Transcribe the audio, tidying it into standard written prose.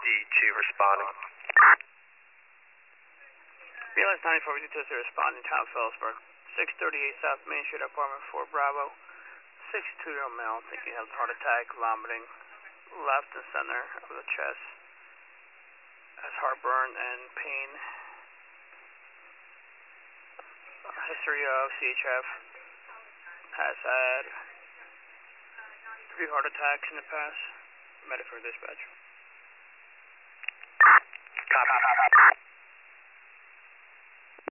responding. BLS 9452 responding, Tom Phillipsburg, 638 South Main Street, apartment 4 Bravo, 6'2" male, thinking of heart attack, vomiting, left and center of the chest, has heartburn and pain, history of CHF, has had 3 heart attacks in the past, medical dispatch. Copy.